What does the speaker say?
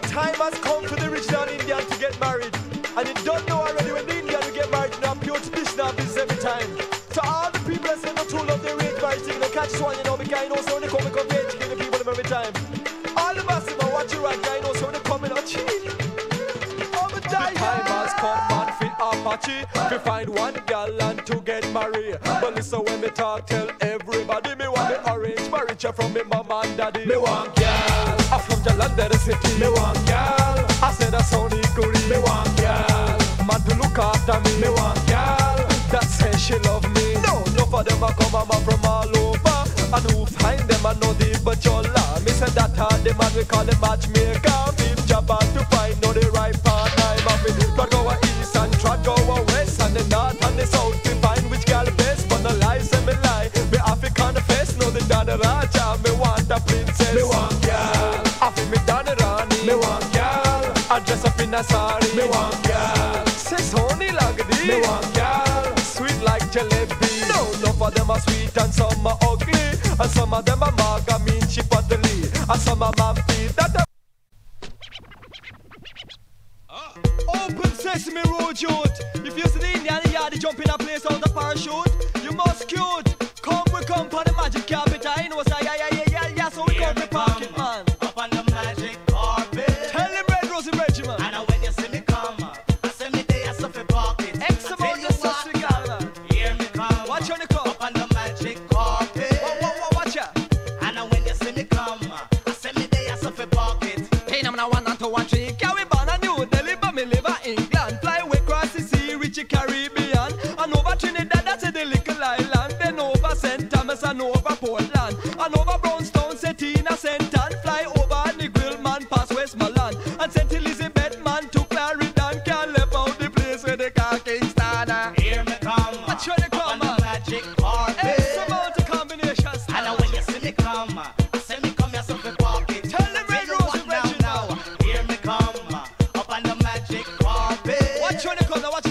time has come for the original Indian to get married. And you don't know already when the Indian will get married, you know, pure traditional business every time. So all the people that say no too love the arranged marriage thing, they catch this one, you know, because you know, so when they come to educate the people them every time. All the massive man watch you right, you know, so when they come in, oh, cheat. The time has come, man, fit Apache. We find one gal and to get married. But listen when me talk, tell everybody me want the arranged marriage from me mama and daddy. Me want gal, I'm from Jalandhar city. Me want gal, I said a Sony Kuri. Me want gal, man to look after me. Me want gal, that says she love me. No for them a come a man from all over. And who find them I know the bajola. Me say that hard the man we call the matchmaker. Big job hard to find know the right partner. Try go east and try go west and the north and the south to find which gal best. But no lies and me lie. Me African face know the Dana Raja. Me want a princess. Me want gal. I feel me Dana Rani. Me want gal. I dress up in a sari. Me want gal. Says honey lagadi. Me want gal. Sweet like jalebi. No for them are sweet and some are ugly. And some of them are maga mean chipatali. And some are mampi that Open sesame road, youth. If you see the Indian yard, they jump in a place out the parachute. You must cute. Come, we come for the magic carpet. I know, say, yeah, so we come to park it, man. Up on the magic carpet. Tell him Red Rosy Regiment. And when you see me come, I say me there, I suffer pocket. X amount of sauce we got, man. Hear me come. Watch on the come. Up on the magic carpet. Watch out. And when you see me come, I say me there, I suffer pocket. Hey, I'm not 1 and 2 and 3. Can we ban a New Delhi, but me live in England. Fly away across the sea, reach the Caribbean. And over Trinidad, that's the little island. Then over St. Thomas and over Portland. And over Brownstown, Setina, St. Ann. Fly over Negril, man, past Westmoreland. And St. Elizabeth, man, to Clarendon. Can't live out the place where they call Kingston. Hear me come. Watch where they come, up on the magic carpet. It's about the combination style. And when you see me come, I say me come, you suffer pocket. Tell them Red Rosy Regiment. Hear me come. Up on the magic carpet. Watch when they come, now watch